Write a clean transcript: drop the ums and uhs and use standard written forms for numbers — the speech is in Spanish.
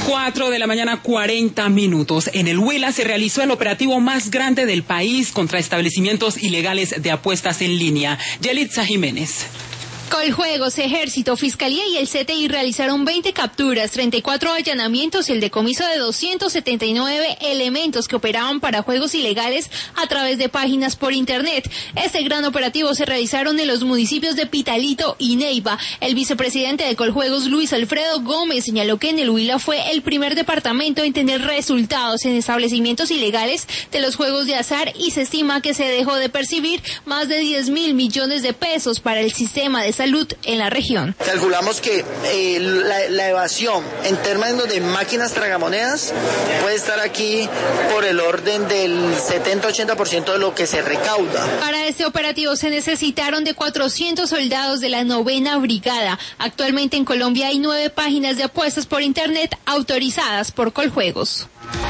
4 de la mañana, 40 minutos. En el Huila se realizó el operativo más grande del país contra establecimientos ilegales de apuestas en línea. Yelitza Jiménez. Coljuegos, Ejército, Fiscalía y el CTI realizaron 20 capturas, 34 allanamientos y el decomiso de 279 elementos que operaban para juegos ilegales a través de páginas por internet. Este gran operativo se realizaron en los municipios de Pitalito y Neiva. El vicepresidente de Coljuegos, Luis Alfredo Gómez, señaló que en el Huila fue el primer departamento en tener resultados en establecimientos ilegales de los juegos de azar y se estima que se dejó de percibir más de 10.000 millones de pesos para el sistema de salud en la región. Calculamos que la evasión en términos de máquinas tragamonedas puede estar aquí por el orden del 70-80% de lo que se recauda. Para este operativo se necesitaron de 400 soldados de la 9ª Brigada. Actualmente en Colombia hay 9 páginas de apuestas por internet autorizadas por Coljuegos.